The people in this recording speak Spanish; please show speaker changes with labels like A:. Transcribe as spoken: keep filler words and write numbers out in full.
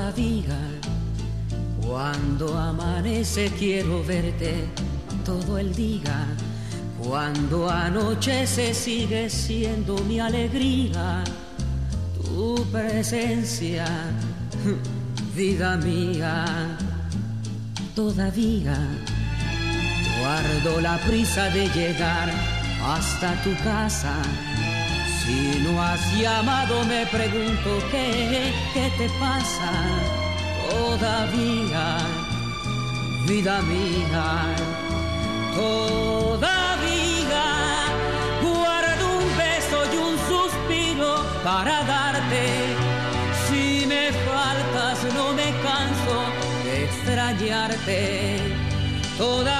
A: Todavía, cuando amanece quiero verte todo el día. Cuando anochece sigue siendo mi alegría. Tu presencia, vida mía. Todavía guardo la prisa de llegar hasta tu casa. Si no has llamado me pregunto qué, qué te pasa. Todavía, vida mía, todavía guardo un beso y un suspiro para darte. Si me faltas no me canso de extrañarte. Todavía